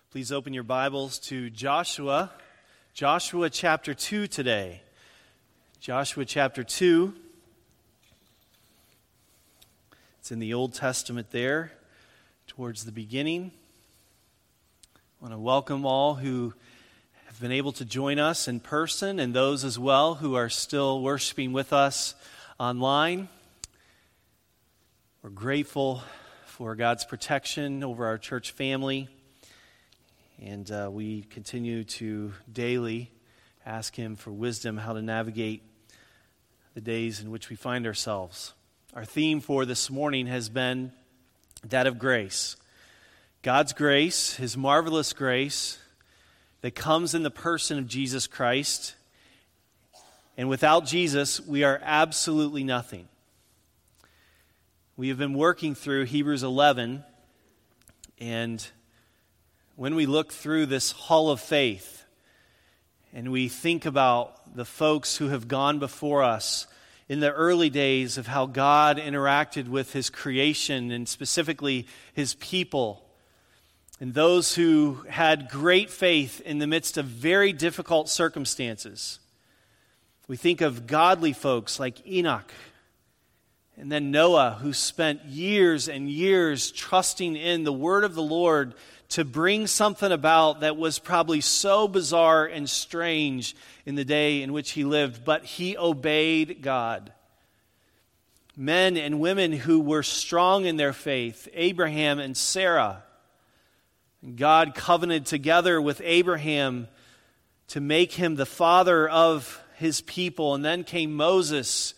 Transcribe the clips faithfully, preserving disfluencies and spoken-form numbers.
Please open your Bibles to Joshua, Joshua chapter two today. Joshua chapter two. It's in the Old Testament there, towards the beginning. I want to welcome all who have been able to join us in person and those as well who are still worshiping with us online. We're grateful for God's protection over our church family. And uh, we continue to daily ask Him for wisdom how to navigate the days in which we find ourselves. Our theme for this morning has been that of grace. God's grace, His marvelous grace that comes in the person of Jesus Christ. And without Jesus, we are absolutely nothing. We have been working through Hebrews eleven, and when we look through this hall of faith and we think about the folks who have gone before us in the early days of how God interacted with His creation and specifically His people, and those who had great faith in the midst of very difficult circumstances. We think of godly folks like Enoch, and then Noah, who spent years and years trusting in the word of the Lord to bring something about that was probably so bizarre and strange in the day in which he lived, but he obeyed God. Men and women who were strong in their faith, Abraham and Sarah. God covenanted together with Abraham to make him the father of his people, and then came Moses,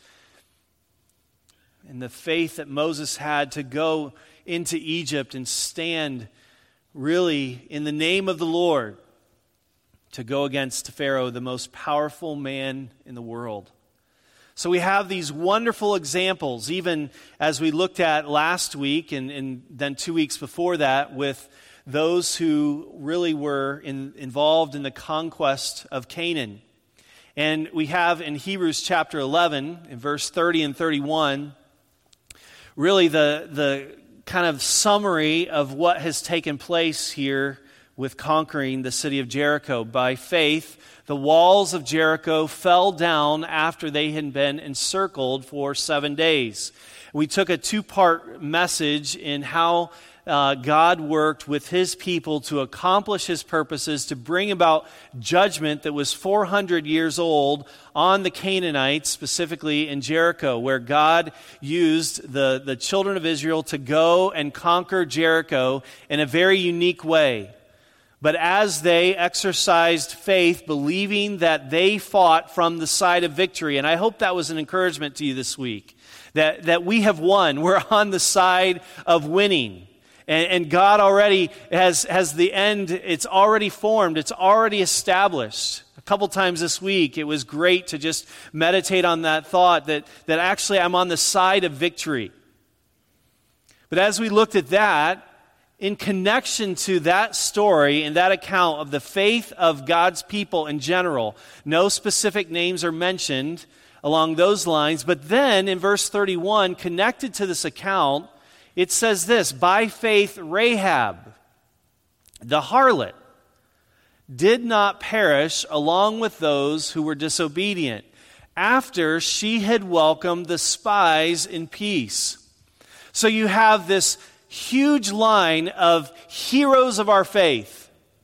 and the faith that Moses had to go into Egypt and stand really in the name of the Lord to go against Pharaoh, the most powerful man in the world. So we have these wonderful examples, even as we looked at last week and, and then two weeks before that, with those who really were in, involved in the conquest of Canaan. And we have in Hebrews chapter eleven, in verse thirty and thirty-one, really the the kind of summary of what has taken place here with conquering the city of Jericho. By faith, the walls of Jericho fell down after they had been encircled for seven days. We took a two-part message in how uh, God worked with His people to accomplish His purposes, to bring about judgment that was four hundred years old on the Canaanites, specifically in Jericho, where God used the, the children of Israel to go and conquer Jericho in a very unique way. But as they exercised faith, believing that they fought from the side of victory, and I hope that was an encouragement to you this week, that, that we have won. We're on the side of winning. And, and God already has, has the end, it's already formed, it's already established. A couple times this week, it was great to just meditate on that thought that, that actually I'm on the side of victory. But as we looked at that, in connection to that story and that account of the faith of God's people in general, no specific names are mentioned along those lines, but then in verse thirty-one, connected to this account, it says this: by faith Rahab, the harlot, did not perish along with those who were disobedient, after she had welcomed the spies in peace. So you have this huge line of heroes of our faith.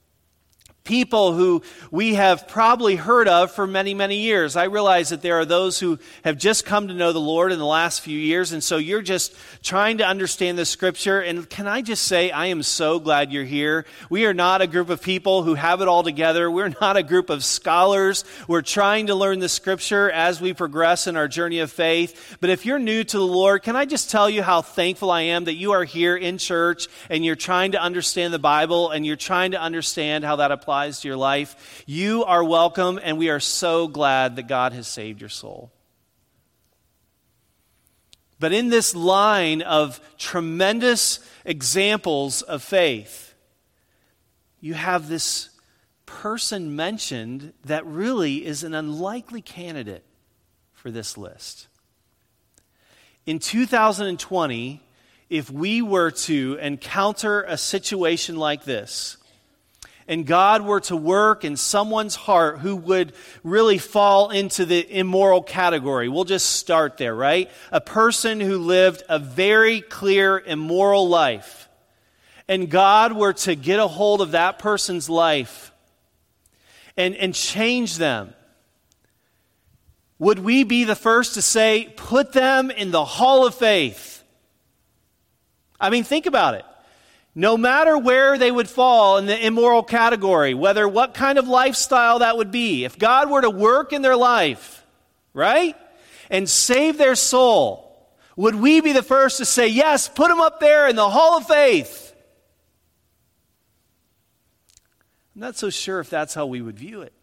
People who we have probably heard of for many, many years. I realize that there are those who have just come to know the Lord in the last few years, and so you're just trying to understand the Scripture. And can I just say, I am so glad you're here. We are not a group of people who have it all together. We're not a group of scholars. We're trying to learn the Scripture as we progress in our journey of faith. But if you're new to the Lord, can I just tell you how thankful I am that you are here in church and you're trying to understand the Bible and you're trying to understand how that applies to your life. You are welcome, and we are so glad that God has saved your soul. But in this line of tremendous examples of faith, you have this person mentioned that really is an unlikely candidate for this list. In two thousand twenty, if we were to encounter a situation like this, and God were to work in someone's heart who would really fall into the immoral category. We'll just start there, right? A person who lived a very clear immoral life, and God were to get a hold of that person's life and, and change them. Would we be the first to say, put them in the hall of faith? I mean, think about it. No matter where they would fall in the immoral category, whether what kind of lifestyle that would be, if God were to work in their life, right, and save their soul, would we be the first to say, yes, put them up there in the hall of faith? I'm not so sure if that's how we would view it.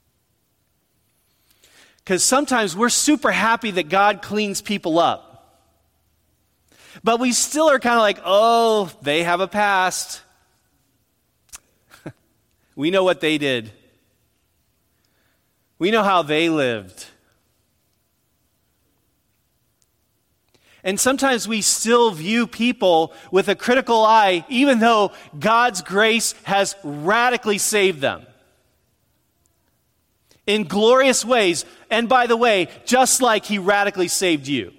Because sometimes we're super happy that God cleans people up. But we still are kind of like, oh, they have a past. We know what they did. We know how they lived. And sometimes we still view people with a critical eye, even though God's grace has radically saved them in glorious ways. And by the way, just like He radically saved you.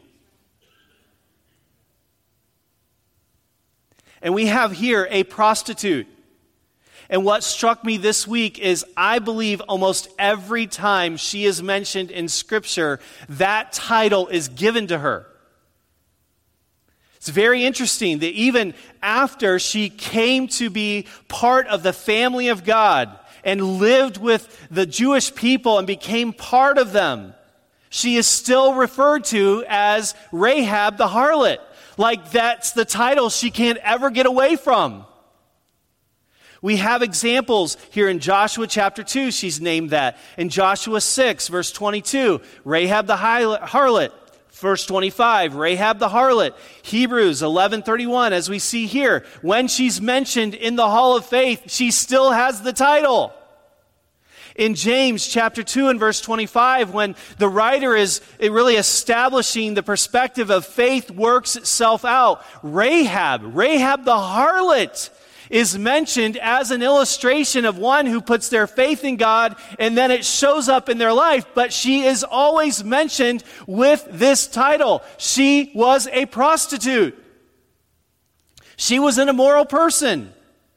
And we have here a prostitute. And what struck me this week is I believe almost every time she is mentioned in Scripture, that title is given to her. It's very interesting that even after she came to be part of the family of God and lived with the Jewish people and became part of them, she is still referred to as Rahab the harlot. Like that's the title she can't ever get away from. We have examples here in Joshua chapter two, she's named that. In Joshua six, verse twenty-two, Rahab the harlot. Verse twenty-five, Rahab the harlot. Hebrews eleven thirty-one, as we see here, when she's mentioned in the hall of faith, she still has the title. In James chapter two and verse twenty-five, when the writer is really establishing the perspective of faith works itself out, Rahab, Rahab the harlot, is mentioned as an illustration of one who puts their faith in God and then it shows up in their life, but she is always mentioned with this title. She was a prostitute. She was an immoral person.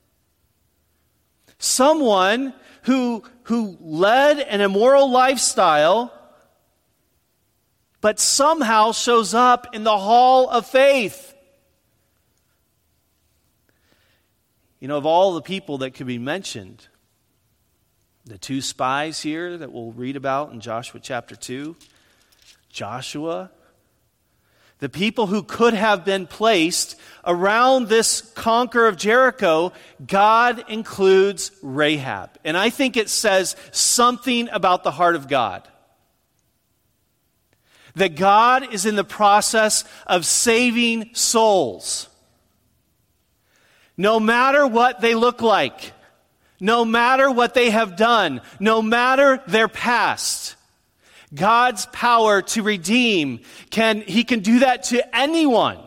Someone who, who led an immoral lifestyle, but somehow shows up in the hall of faith. You know, of all the people that could be mentioned, the two spies here that we'll read about in Joshua chapter two, Joshua, the people who could have been placed around this conqueror of Jericho, God includes Rahab. And I think it says something about the heart of God. That God is in the process of saving souls. No matter what they look like, no matter what they have done, no matter their past, God's power to redeem, can He can do that to anyone.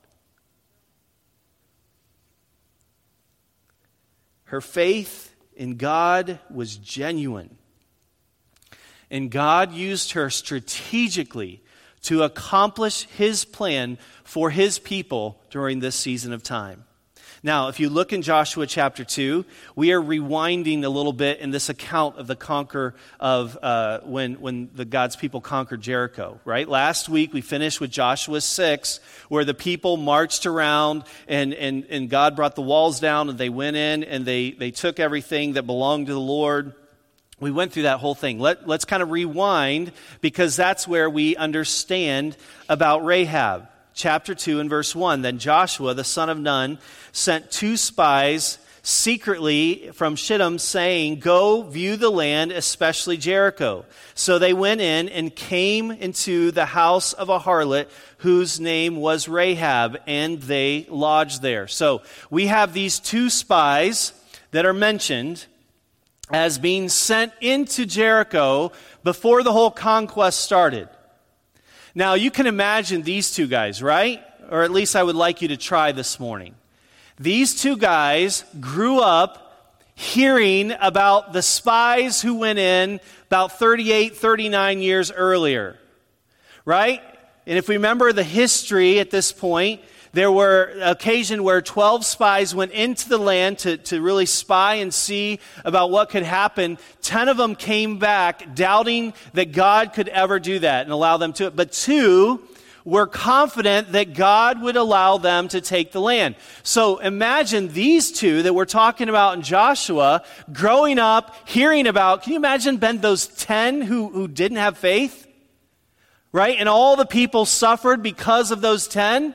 Her faith in God was genuine. And God used her strategically to accomplish His plan for His people during this season of time. Now, if you look in Joshua chapter two, we are rewinding a little bit in this account of the conquer of uh, when when the God's people conquered Jericho, right? Last week we finished with Joshua six, where the people marched around and and and God brought the walls down and they went in and they they took everything that belonged to the Lord. We went through that whole thing. Let, let's kind of rewind because that's where we understand about Rahab. Chapter two and verse one, then Joshua, the son of Nun, sent two spies secretly from Shittim, saying, go view the land, especially Jericho. So they went in and came into the house of a harlot whose name was Rahab, and they lodged there. So we have these two spies that are mentioned as being sent into Jericho before the whole conquest started. Now, you can imagine these two guys, right? Or at least I would like you to try this morning. These two guys grew up hearing about the spies who went in about thirty-eight, thirty-nine years earlier, right? And if we remember the history at this point, there were an occasion where twelve spies went into the land to, to really spy and see about what could happen. Ten of them came back doubting that God could ever do that and allow them to it. But two were confident that God would allow them to take the land. So imagine these two that we're talking about in Joshua growing up, hearing about, can you imagine, Ben, those ten who, who didn't have faith? Right? And all the people suffered because of those ten.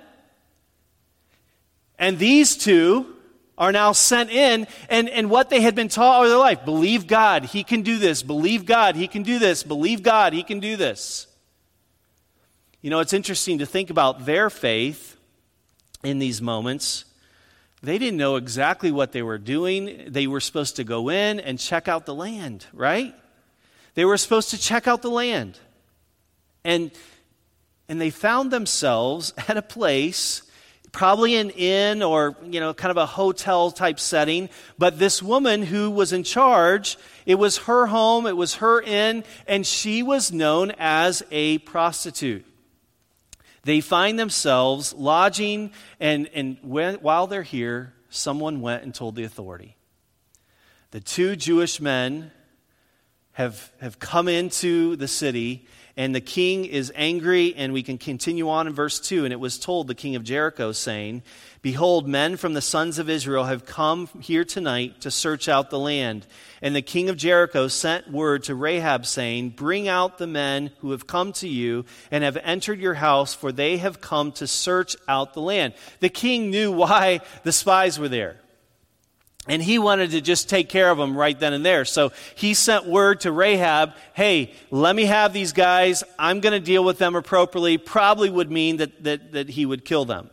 And these two are now sent in, and, and what they had been taught all their life, believe God, He can do this. Believe God, He can do this. Believe God, He can do this. You know, it's interesting to think about their faith in these moments. They didn't know exactly what they were doing. They were supposed to go in and check out the land, right? They were supposed to check out the land. And, and they found themselves at a place, probably an inn or, you know, kind of a hotel type setting. But this woman who was in charge, it was her home, it was her inn, and she was known as a prostitute. They find themselves lodging, and, and when, while they're here, someone went and told the authority. The two Jewish men have, have come into the city, and the king is angry, and we can continue on in verse two. And it was told the king of Jericho, saying, behold, men from the sons of Israel have come here tonight to search out the land. And the king of Jericho sent word to Rahab, saying, bring out the men who have come to you and have entered your house, for they have come to search out the land. The king knew why the spies were there. And he wanted to just take care of them right then and there. So he sent word to Rahab, hey, let me have these guys. I'm going to deal with them appropriately. Probably would mean that, that, that he would kill them.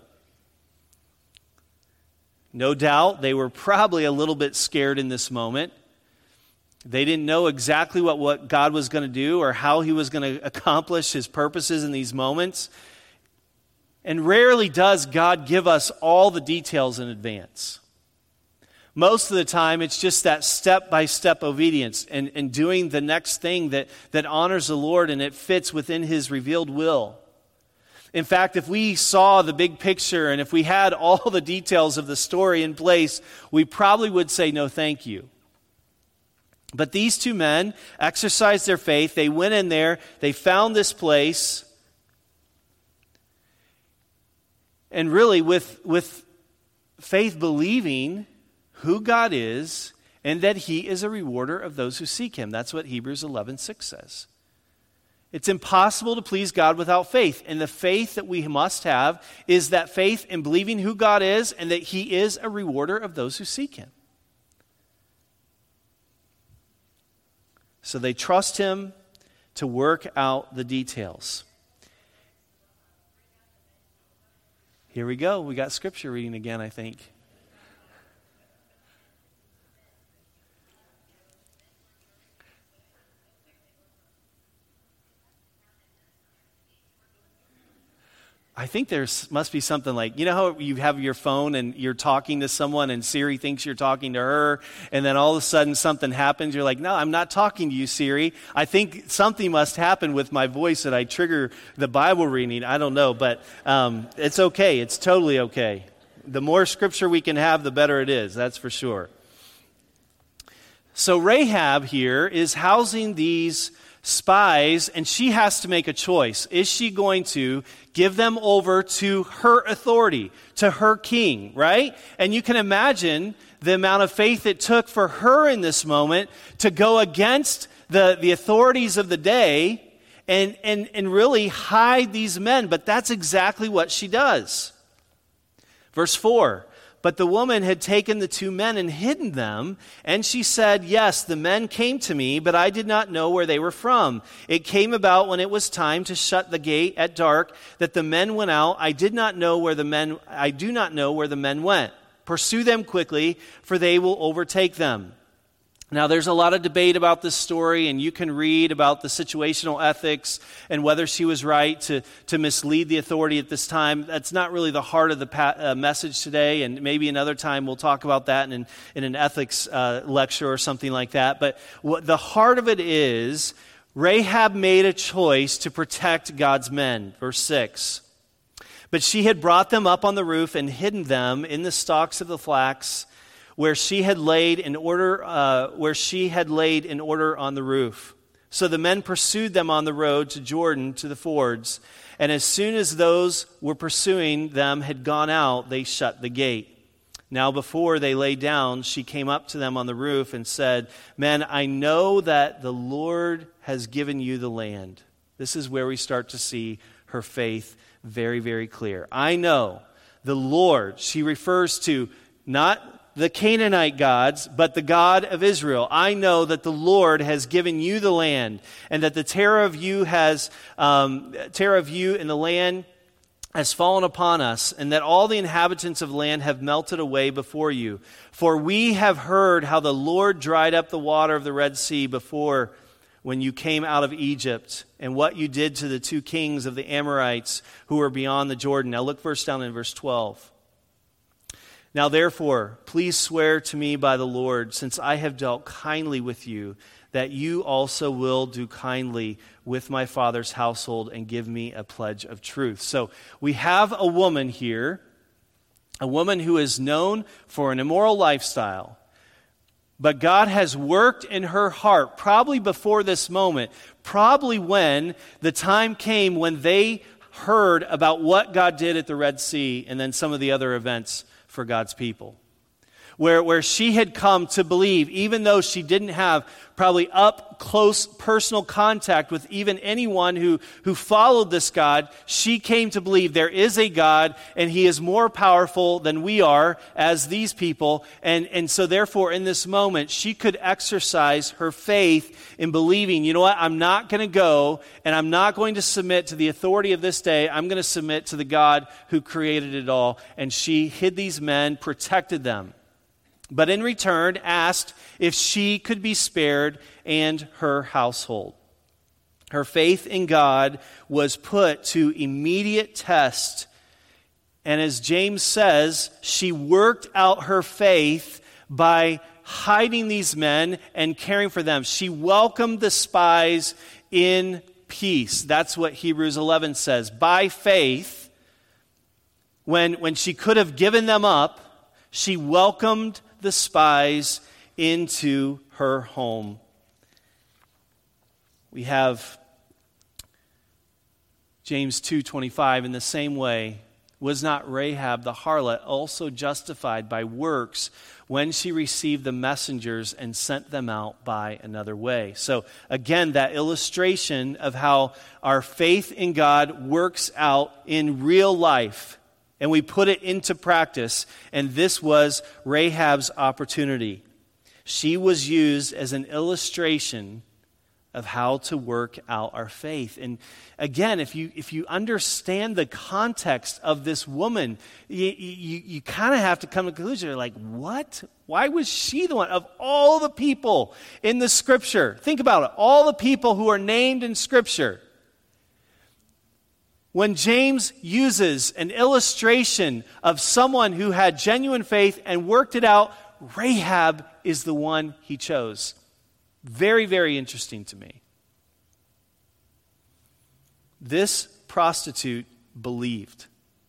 No doubt they were probably a little bit scared in this moment. They didn't know exactly what, what God was going to do or how He was going to accomplish His purposes in these moments. And rarely does God give us all the details in advance. Most of the time, it's just that step-by-step obedience and, and doing the next thing that, that honors the Lord and it fits within His revealed will. In fact, if we saw the big picture and if we had all the details of the story in place, we probably would say no thank you. But these two men exercised their faith. They went in there. They found this place. And really, with, with faith believing who God is and that He is a rewarder of those who seek Him. That's what Hebrews eleven six says. It's impossible to please God without faith. And the faith that we must have is that faith in believing who God is and that He is a rewarder of those who seek Him. So they trust Him to work out the details. Here we go. We got scripture reading again, I think. I think there must be something like, you know how you have your phone and you're talking to someone and Siri thinks you're talking to her, and then all of a sudden something happens. You're like, no, I'm not talking to you, Siri. I think something must happen with my voice that I trigger the Bible reading. I don't know, but um, it's okay. It's totally okay. The more scripture we can have, the better it is. That's for sure. So Rahab here is housing these spies, and she has to make a choice. Is she going to give them over to her authority, to her king, right? And you can imagine the amount of faith it took for her in this moment to go against the, the authorities of the day and, and, and really hide these men. But that's exactly what she does. Verse four. But the woman had taken the two men and hidden them, and she said, yes, the men came to me, but I did not know where they were from. It came about when it was time to shut the gate at dark that the men went out. I did not know where the men, I do not know where the men went. Pursue them quickly, for they will overtake them. Now, there's a lot of debate about this story, and you can read about the situational ethics and whether she was right to, to mislead the authority at this time. That's not really the heart of the pa- uh, message today, and maybe another time we'll talk about that in, in an ethics uh, lecture or something like that. But what the heart of it is, Rahab made a choice to protect God's men. Verse six. But she had brought them up on the roof and hidden them in the stalks of the flax, where she had laid in order, uh, where she had laid in order on the roof. So the men pursued them on the road to Jordan to the fords, and as soon as those were pursuing them had gone out, they shut the gate. Now before they lay down, she came up to them on the roof and said, "Men, I know that the Lord has given you the land." This is where we start to see her faith very, very clear. I know the Lord, she refers to not the Canaanite gods, but the God of Israel. I know that the Lord has given you the land, and that the terror of you has um, terror of you in the land has fallen upon us, and that all the inhabitants of the land have melted away before you. For we have heard how the Lord dried up the water of the Red Sea before when you came out of Egypt, and what you did to the two kings of the Amorites who were beyond the Jordan. Now look verse down in verse twelve. Now therefore, please swear to me by the Lord, since I have dealt kindly with you, that you also will do kindly with my father's household and give me a pledge of truth. So we have a woman here, a woman who is known for an immoral lifestyle, but God has worked in her heart, probably before this moment, probably when the time came when they heard about what God did at the Red Sea and then some of the other events for God's people. Where, where she had come to believe, even though she didn't have probably up close personal contact with even anyone who, who followed this God, she came to believe there is a God and he is more powerful than we are as these people. And, and so therefore in this moment, she could exercise her faith in believing, you know what, I'm not going to go and I'm not going to submit to the authority of this day. I'm going to submit to the God who created it all. And she hid these men, protected them, but in return asked if she could be spared and her household. Her faith in God was put to immediate test, and as James says, she worked out her faith by hiding these men and caring for them. She welcomed the spies in peace. That's what Hebrews eleven says. By faith, when, when she could have given them up, she welcomed the spies into her home. We have James two twenty-five, in the same way, was not Rahab the harlot also justified by works when she received the messengers and sent them out by another way? So again, that illustration of how our faith in God works out in real life, and we put it into practice, and this was Rahab's opportunity. She was used as an illustration of how to work out our faith. And again, if you if you understand the context of this woman, you, you, you kind of have to come to the conclusion, you're like, what? Why was she the one? Of all the people in the Scripture, think about it, all the people who are named in Scripture, when James uses an illustration of someone who had genuine faith and worked it out, Rahab is the one he chose. Very, very interesting to me. This prostitute believed.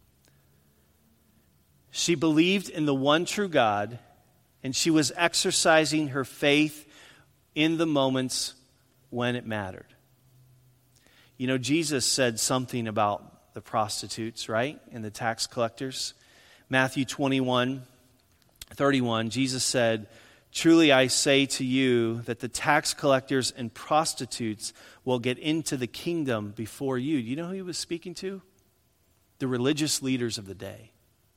She believed in the one true God, and she was exercising her faith in the moments when it mattered. You know, Jesus said something about the prostitutes, right? And the tax collectors. Matthew twenty-one, thirty-one, Jesus said, "Truly I say to you that the tax collectors and prostitutes will get into the kingdom before you." Do you know who he was speaking to? The religious leaders of the day.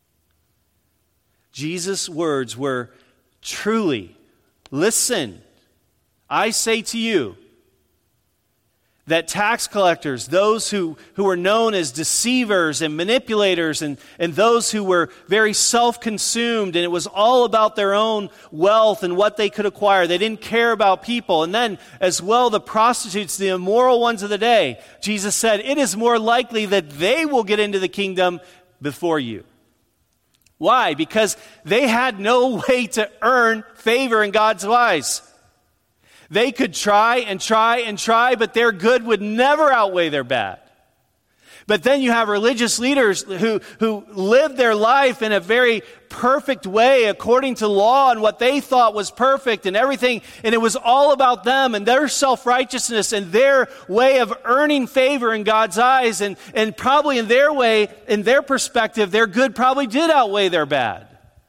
Jesus' words were, truly, listen, I say to you, that tax collectors, those who, who were known as deceivers and manipulators, and, and those who were very self-consumed, and it was all about their own wealth and what they could acquire. They didn't care about people. And then as well, the prostitutes, the immoral ones of the day, Jesus said, it is more likely that they will get into the kingdom before you. Why? Because they had no way to earn favor in God's eyes. They could try and try and try, but their good would never outweigh their bad. But then you have religious leaders who, who lived their life in a very perfect way according to law and what they thought was perfect and everything. And it was all about them and their self-righteousness and their way of earning favor in God's eyes. And, and probably in their way, in their perspective, their good probably did outweigh their bad.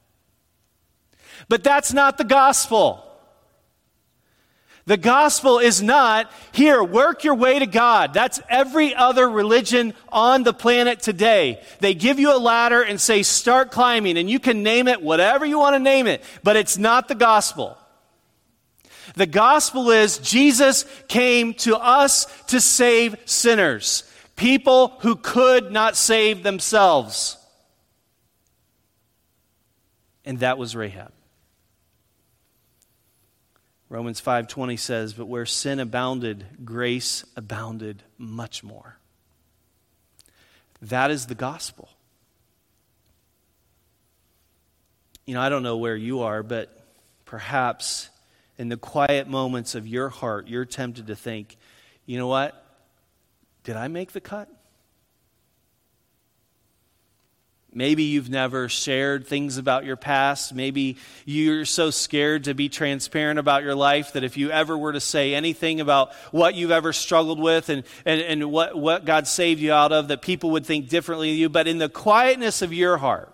But that's not the gospel. The gospel is not, here, work your way to God. That's every other religion on the planet today. They give you a ladder and say, start climbing, and you can name it whatever you want to name it, but it's not the gospel. The gospel is Jesus came to us to save sinners, people who could not save themselves. And that was Rahab. Romans five twenty says, but where sin abounded, grace abounded much more. That is the gospel. You know, I don't know where you are, but perhaps in the quiet moments of your heart, you're tempted to think, you know what? Did I make the cut? Maybe you've never shared things about your past. Maybe you're so scared to be transparent about your life that if you ever were to say anything about what you've ever struggled with and, and, and what, what God saved you out of, that people would think differently of you. But in the quietness of your heart,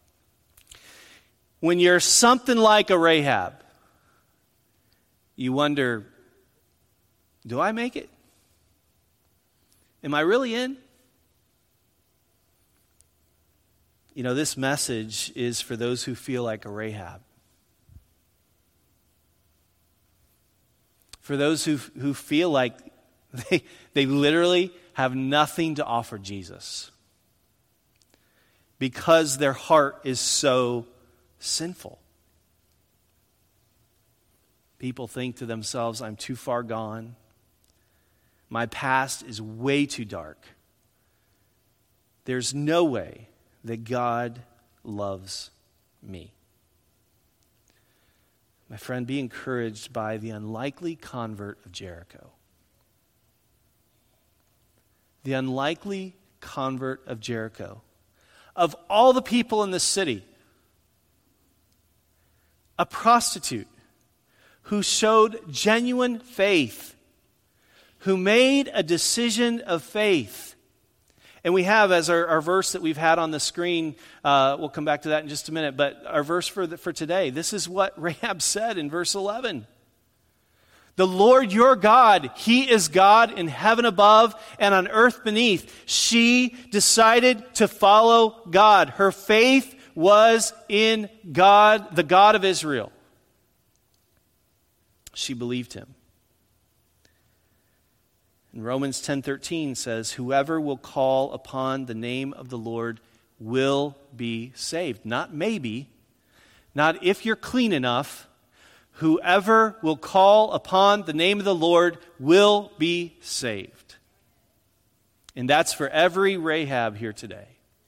when you're something like a Rahab, you wonder, do I make it? Am I really in? You know, this message is for those who feel like a Rahab. For those who, who feel like they, they literally have nothing to offer Jesus because their heart is so sinful. People think to themselves, I'm too far gone. My past is way too dark. There's no way that God loves me. My friend, be encouraged by the unlikely convert of Jericho. The unlikely convert of Jericho. Of all the people in the city, a prostitute who showed genuine faith, who made a decision of faith. And we have, as our, our verse that we've had on the screen, uh, we'll come back to that in just a minute, but our verse for, the, for today, this is what Rahab said in verse eleven. The Lord your God, He is God in heaven above and on earth beneath. She decided to follow God. Her faith was in God, the God of Israel. She believed Him. And Romans ten thirteen says, whoever will call upon the name of the Lord will be saved. Not maybe, not if you're clean enough. Whoever will call upon the name of the Lord will be saved. And that's for every Rahab here today,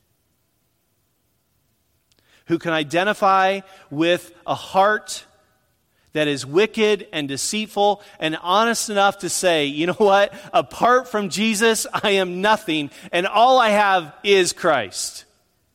who can identify with a heart that is wicked and deceitful and honest enough to say, you know what? Apart from Jesus, I am nothing, and all I have is Christ.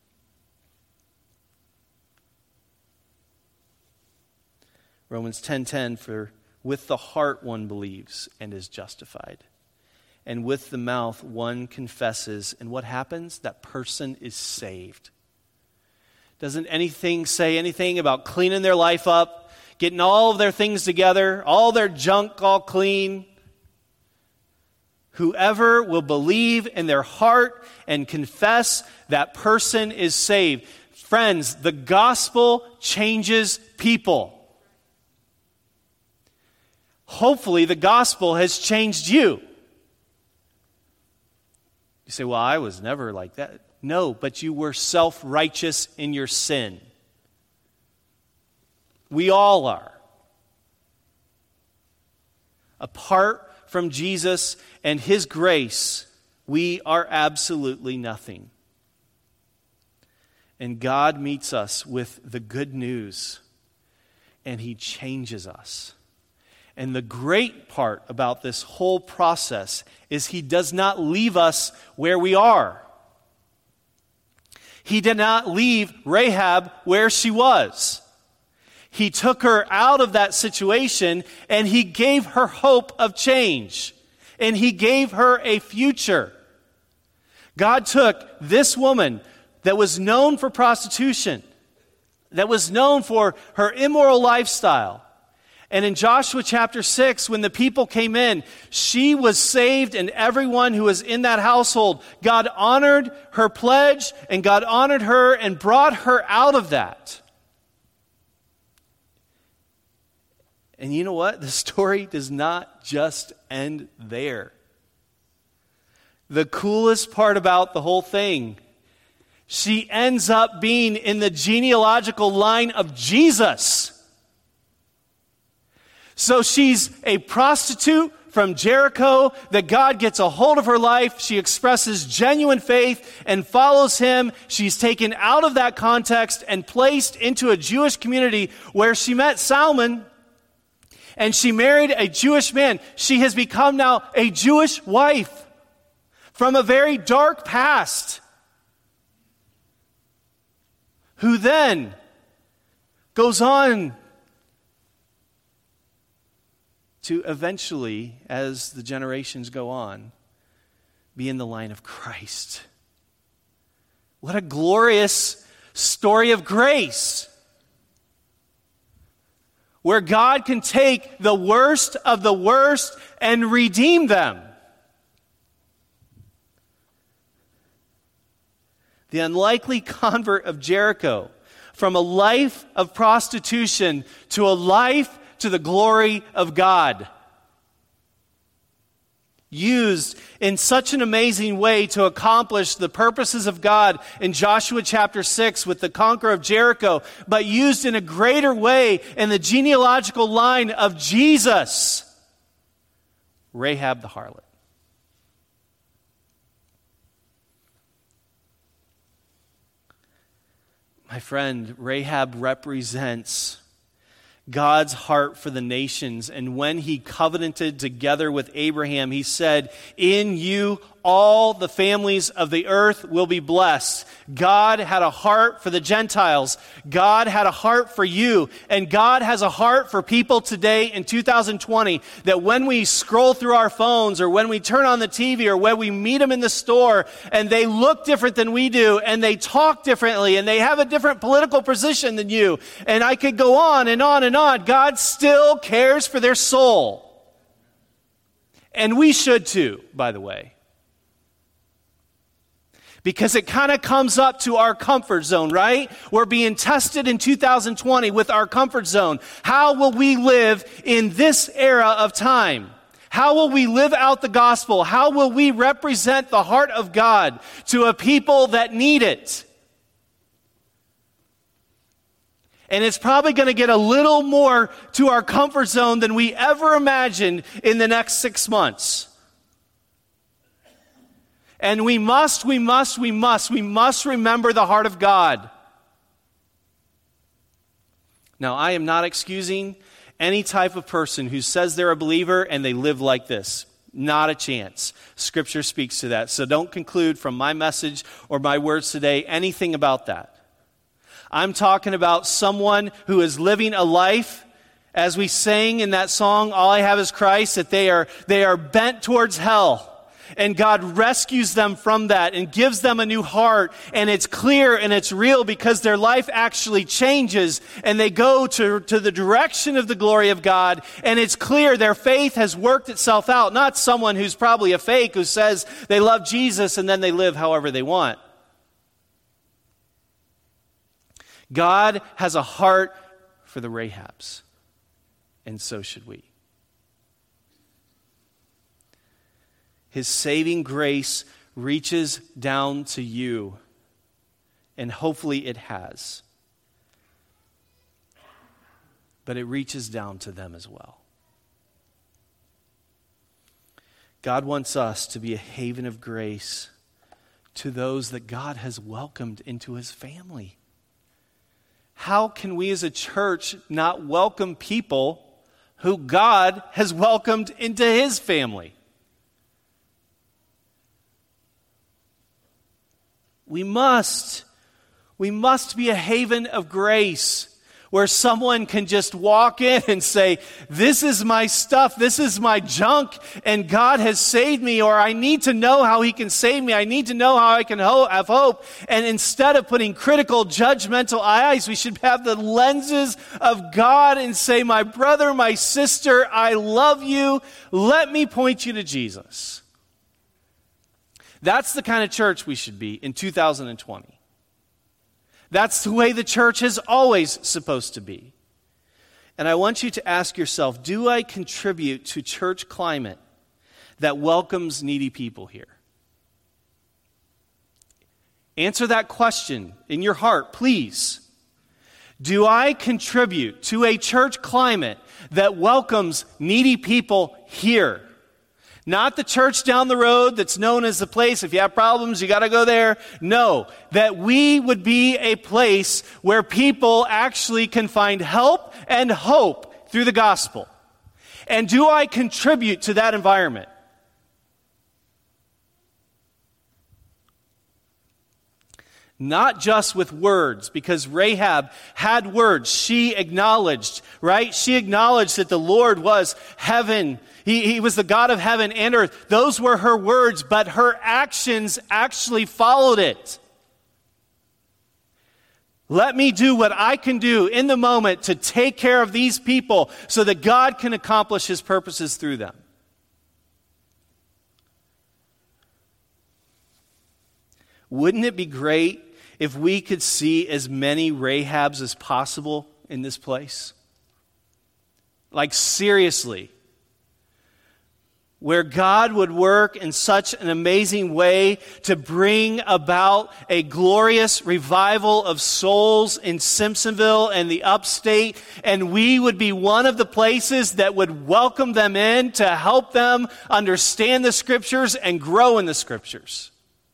Romans ten ten, for with the heart one believes and is justified, and with the mouth one confesses, and what happens? That person is saved. Doesn't anything say anything about cleaning their life up, getting all of their things together, all their junk all clean? Whoever will believe in their heart and confess, that person is saved. Friends, the gospel changes people. Hopefully, the gospel has changed you. You say, well, I was never like that. No, but you were self-righteous in your sin. We all are. Apart from Jesus and His grace, we are absolutely nothing. And God meets us with the good news, and He changes us. And the great part about this whole process is He does not leave us where we are. He did not leave Rahab where she was. He took her out of that situation, and He gave her hope of change. And He gave her a future. God took this woman that was known for prostitution, that was known for her immoral lifestyle. And in Joshua chapter six, when the people came in, she was saved, and everyone who was in that household, God honored her pledge, and God honored her and brought her out of that. And you know what? The story does not just end there. The coolest part about the whole thing, she ends up being in the genealogical line of Jesus. So she's a prostitute from Jericho that God gets a hold of her life. She expresses genuine faith and follows Him. She's taken out of that context and placed into a Jewish community where she met Salmon, and she married a Jewish man. She has become now a Jewish wife from a very dark past, who then goes on to eventually, as the generations go on, be in the line of Christ. What a glorious story of grace, where God can take the worst of the worst and redeem them. The unlikely convert of Jericho, from a life of prostitution to a life to the glory of God. Used in such an amazing way to accomplish the purposes of God in Joshua chapter six with the conqueror of Jericho, but used in a greater way in the genealogical line of Jesus, Rahab the harlot. My friend, Rahab represents God's heart for the nations. And when He covenanted together with Abraham, He said, "In you all the families of the earth will be blessed." God had a heart for the Gentiles. God had a heart for you. And God has a heart for people today in two thousand twenty, that when we scroll through our phones, or when we turn on the T V, or when we meet them in the store, and they look different than we do, and they talk differently, and they have a different political position than you, and I could go on and on and on, God still cares for their soul. And we should too, by the way. Because it kind of comes up to our comfort zone, right? We're being tested in two thousand twenty with our comfort zone. How will we live in this era of time? How will we live out the gospel? How will we represent the heart of God to a people that need it? And it's probably going to get a little more to our comfort zone than we ever imagined in the next six months. And we must, we must, we must, we must remember the heart of God. Now, I am not excusing any type of person who says they're a believer and they live like this. Not a chance. Scripture speaks to that. So don't conclude from my message or my words today anything about that. I'm talking about someone who is living a life, as we sang in that song, "All I Have Is Christ," that they are, they are bent towards hell. And God rescues them from that and gives them a new heart. And it's clear and it's real because their life actually changes. And they go to, to the direction of the glory of God. And it's clear their faith has worked itself out. Not someone who's probably a fake who says they love Jesus and then they live however they want. God has a heart for the Rahabs. And so should we. His saving grace reaches down to you, and hopefully it has. But it reaches down to them as well. God wants us to be a haven of grace to those that God has welcomed into his family. How can we as a church not welcome people who God has welcomed into his family? We must. We must be a haven of grace where someone can just walk in and say, this is my stuff, this is my junk, and God has saved me, or I need to know how he can save me, I need to know how I can ho- have hope. And instead of putting critical, judgmental eyes, we should have the lenses of God and say, my brother, my sister, I love you, let me point you to Jesus. That's the kind of church we should be in two thousand twenty. That's the way the church is always supposed to be. And I want you to ask yourself, do I contribute to church climate that welcomes needy people here? Answer that question in your heart, please. Do I contribute to a church climate that welcomes needy people here? Not the church down the road that's known as the place, if you have problems, you got to go there. No, that we would be a place where people actually can find help and hope through the gospel. And do I contribute to that environment? Not just with words, because Rahab had words. She acknowledged, right? She acknowledged that the Lord was heaven. He, he was the God of heaven and earth. Those were her words, but her actions actually followed it. Let me do what I can do in the moment to take care of these people so that God can accomplish his purposes through them. Wouldn't it be great if we could see as many Rahabs as possible in this place? Like seriously. Where God would work in such an amazing way to bring about a glorious revival of souls in Simpsonville and the upstate, and we would be one of the places that would welcome them in to help them understand the Scriptures and grow in the Scriptures.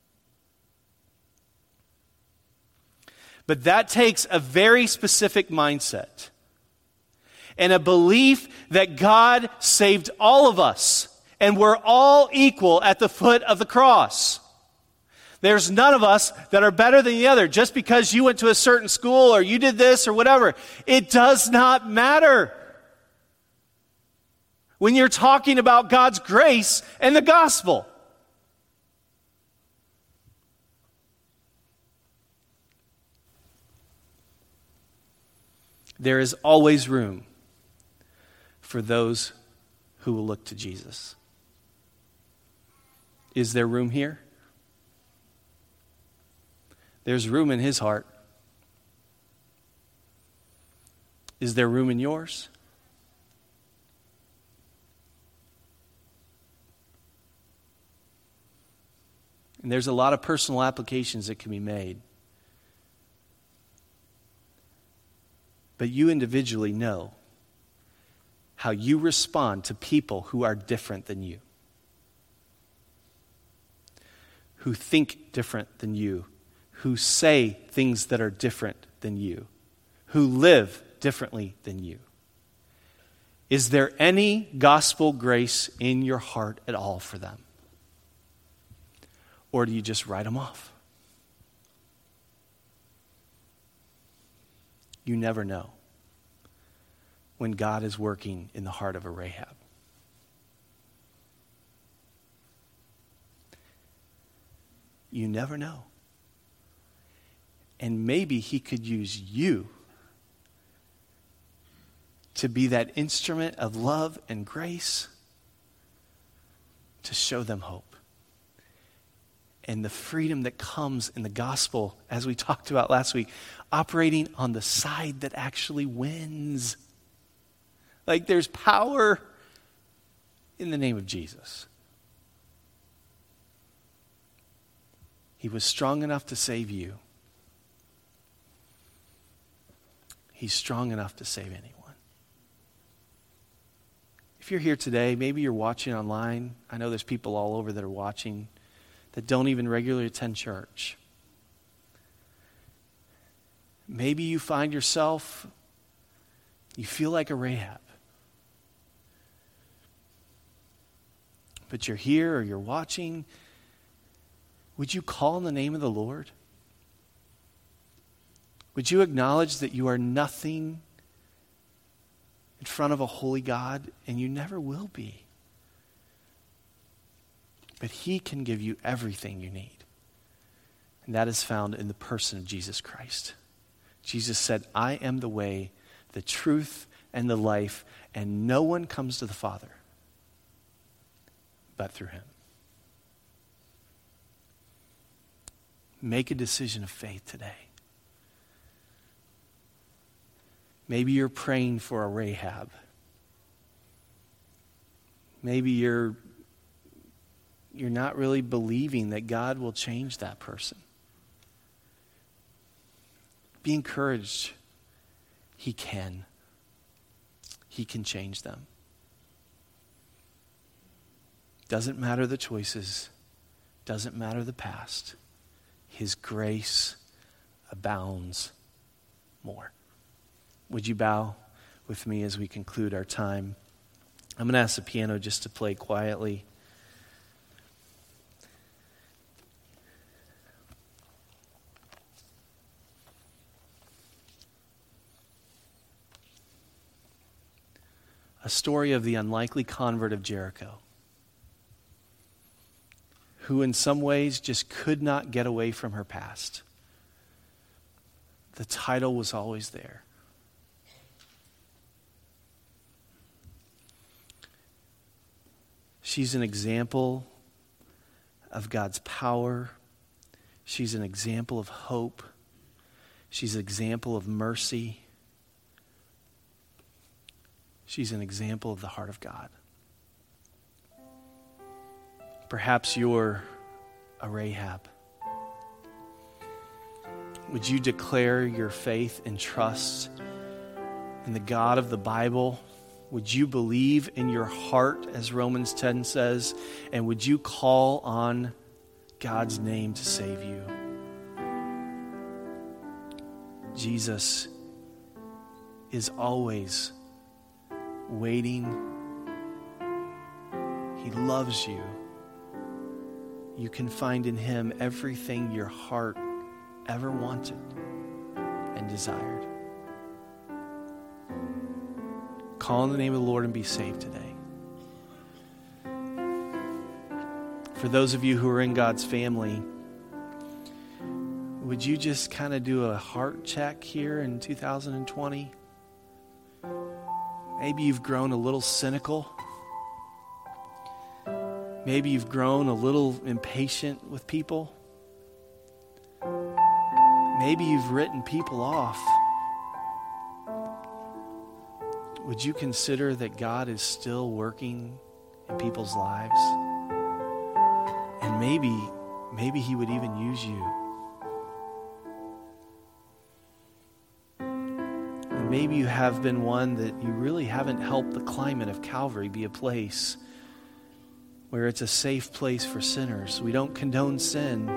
But that takes a very specific mindset and a belief that God saved all of us and we're all equal at the foot of the cross. There's none of us that are better than the other just because you went to a certain school or you did this or whatever. It does not matter when you're talking about God's grace and the gospel. There is always room for those who will look to Jesus. Is there room here? There's room in his heart. Is there room in yours? And there's a lot of personal applications that can be made. But you individually know how you respond to people who are different than you, who think different than you, who say things that are different than you, who live differently than you. Is there any gospel grace in your heart at all for them? Or do you just write them off? You never know when God is working in the heart of a Rahab. You never know. And maybe he could use you to be that instrument of love and grace to show them hope. And the freedom that comes in the gospel, as we talked about last week, operating on the side that actually wins. Like there's power in the name of Jesus. He was strong enough to save you. He's strong enough to save anyone. If you're here today, maybe you're watching online. I know there's people all over that are watching that don't even regularly attend church. Maybe you find yourself, you feel like a Rahab. But you're here or you're watching. Would you call on the name of the Lord? Would you acknowledge that you are nothing in front of a holy God, and you never will be? But He can give you everything you need. And that is found in the person of Jesus Christ. Jesus said, I am the way, the truth, and the life, and no one comes to the Father but through Him. Make a decision of faith today. Maybe you're praying for a Rahab. Maybe you're you're not really believing that God will change that person. Be encouraged. He can. He can change them. Doesn't matter the choices. Doesn't matter the past. His grace abounds more. Would you bow with me as we conclude our time? I'm going to ask the piano just to play quietly. A story of the unlikely convert of Jericho, who in some ways just could not get away from her past. The title was always there. She's an example of God's power. She's an example of hope. She's an example of mercy. She's an example of the heart of God. Perhaps you're a Rahab. Would you declare your faith and trust in the God of the Bible? Would you believe in your heart, as Romans ten says, and would you call on God's name to save you? Jesus is always waiting. He loves you. You can find in Him everything your heart ever wanted and desired. Call on the name of the Lord and be saved today. For those of you who are in God's family, would you just kind of do a heart check here in two thousand twenty? Maybe you've grown a little cynical. Maybe you've grown a little impatient with people. Maybe you've written people off. Would you consider that God is still working in people's lives? And maybe, maybe He would even use you. And maybe you have been one that you really haven't helped the climate of Calvary be a place where it's a safe place for sinners. We don't condone sin,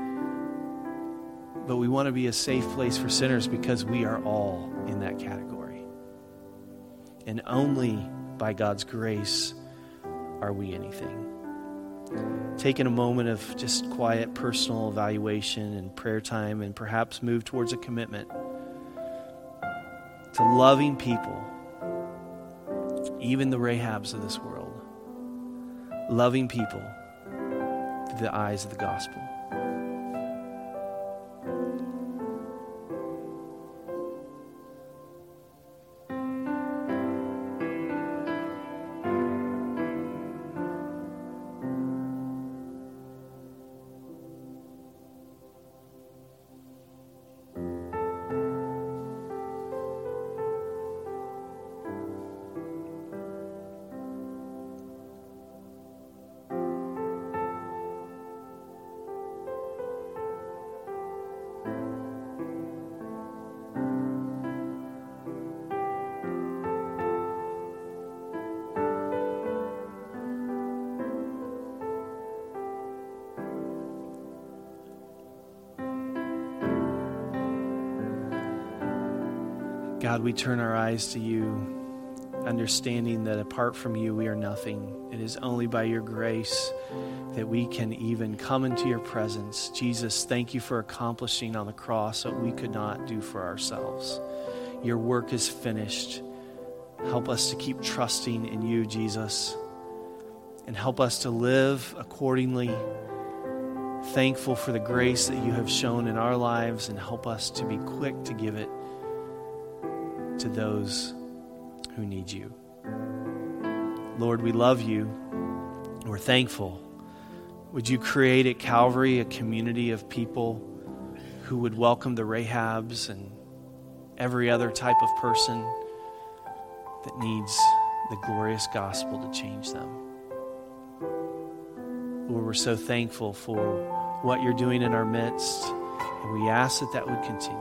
but we want to be a safe place for sinners because we are all in that category. And only by God's grace are we anything. Taking a moment of just quiet personal evaluation and prayer time, and perhaps move towards a commitment to loving people, even the Rahabs of this world, loving people through the eyes of the gospel. God, we turn our eyes to you, understanding that apart from you, we are nothing. It is only by your grace that we can even come into your presence. Jesus, thank you for accomplishing on the cross what we could not do for ourselves. Your work is finished. Help us to keep trusting in you, Jesus, and help us to live accordingly, thankful for the grace that you have shown in our lives, and help us to be quick to give it to those who need you. Lord, we love you. We're thankful. Would you create at Calvary a community of people who would welcome the Rahabs and every other type of person that needs the glorious gospel to change them. Lord, we're so thankful for what you're doing in our midst, and we ask that that would continue.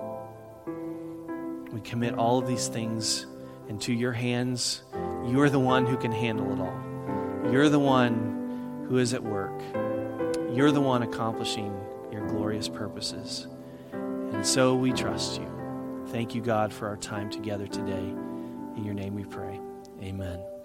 We commit all of these things into your hands. You are the one who can handle it all. You're the one who is at work. You're the one accomplishing your glorious purposes. And so we trust you. Thank you, God, for our time together today. In your name we pray. Amen.